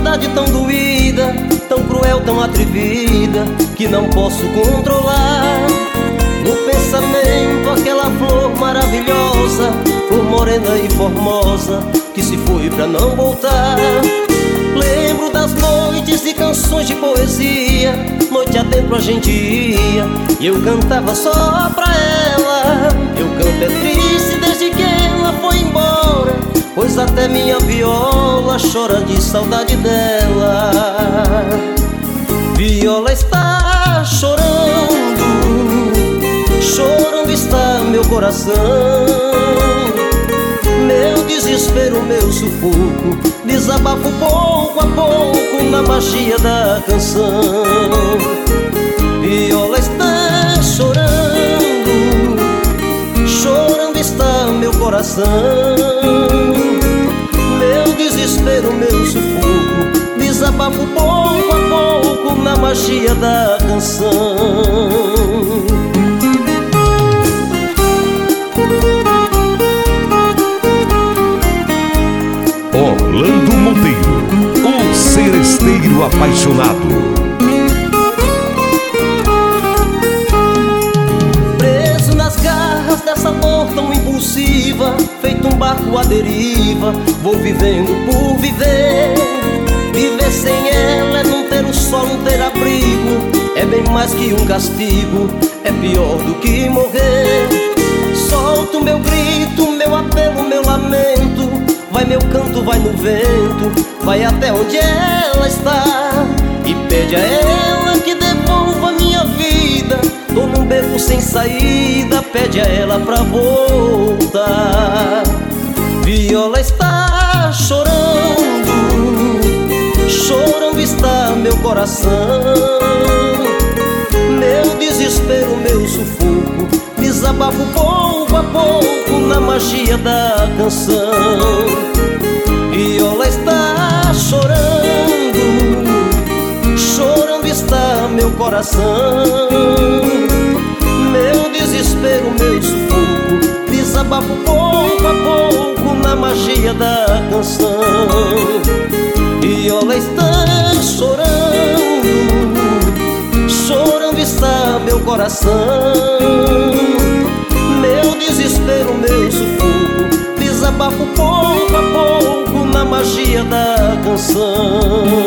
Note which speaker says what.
Speaker 1: saudade tão doída, tão cruel, tão atrevida, que não posso controlar. No pensamento aquela flor maravilhosa, flor morena e formosa, que se foi pra não voltar. Lembro das noites e canções de poesia, noite adentro a gente ia, e eu cantava só pra ela. Meu canto é triste desde que ela foi embora, pois até minha viola chora de saudade dela. Viola está chorando, chorando está meu coração. Meu desespero, meu sufoco, desabafo pouco a pouco na magia da canção. Viola está chorando, chorando está meu coração. Meu desespero, meu sufoco, desabafo pouco a pouco na magia da canção.
Speaker 2: Orlando Monteiro, o seresteiro apaixonado.
Speaker 1: Preso nas garras dessa dor tão impulsiva, feito um barco à deriva, vou vivendo por viver. Viver sem ela é não ter o sol, não ter abrigo, é bem mais que um castigo, é pior do que morrer. Solto meu grito, meu apelo, meu lamento, vai meu canto, vai no vento, vai até onde ela está, e pede a ela que devolva minha vida. Tô num beco sem saída, pede a ela pra voltar. Viola está chorando, chorando está meu coração. Meu desespero, meu sufoco, desabafo pouco a pouco na magia da canção. Viola está chorando, chorando está meu coração. Meu desespero, meu sufoco, desabafo pouco a pouco na magia da canção. Viola está chorando, chorando está meu coração. Meu desespero, meu sufoco, desabafo pouco a pouco na magia da canção.